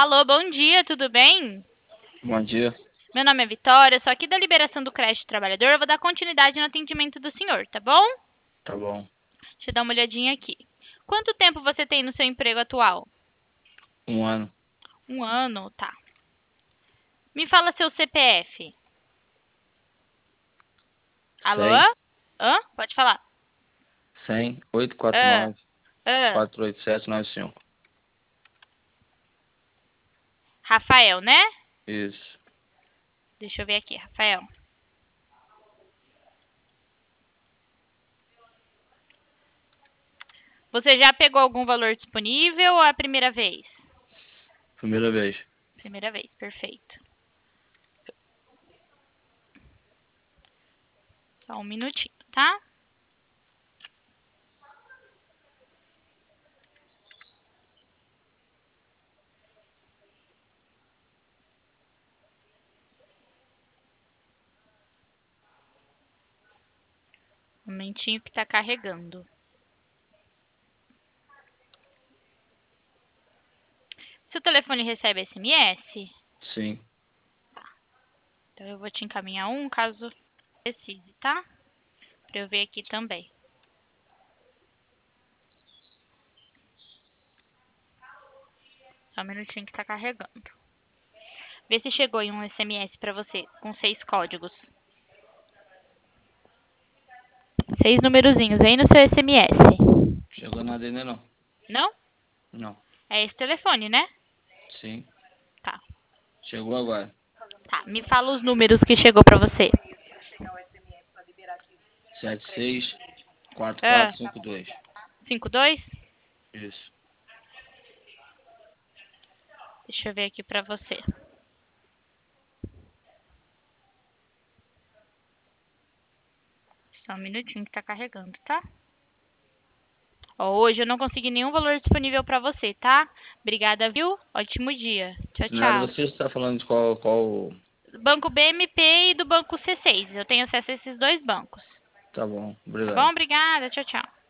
Alô, bom dia, tudo bem? Bom dia. Meu nome é Vitória, sou aqui da Liberação do Crédito Trabalhador. Eu vou dar continuidade no atendimento do senhor, tá bom? Tá bom. Deixa eu dar uma olhadinha aqui. Quanto tempo você tem no seu emprego atual? Um ano. Um ano, tá. Me fala seu CPF. Alô? 100, Hã? Pode falar. 100, 849, Ah, ah. 48795. Rafael, né? Isso. Deixa eu ver aqui, Rafael. Você já pegou algum valor disponível ou é a primeira vez? Primeira vez. Primeira vez, perfeito. Só um minutinho, tá? Um momentinho que tá carregando. Seu telefone recebe SMS? Sim. Então eu vou te encaminhar um caso precise, tá? Pra eu ver aqui também. Só um minutinho que tá carregando. Vê se chegou aí um SMS pra você com 6 códigos. 6 numerozinhos aí no seu SMS. Chegou nada ainda não. Não? Não. É esse telefone, né? Sim. Tá. Chegou agora. Tá. Me fala os números que chegou pra você. 764452. Ah, 52? Isso. Deixa eu ver aqui pra você. Só um minutinho que tá carregando, tá? Ó, hoje eu não consegui nenhum valor disponível pra você, tá? Obrigada, viu? Ótimo dia. Tchau, Se não é de tchau. você, você tá falando de qual... Banco BMP e do Banco C6. Eu tenho acesso a esses dois bancos. Tá bom. Tá bom? Obrigado. Obrigada. Tchau, tchau.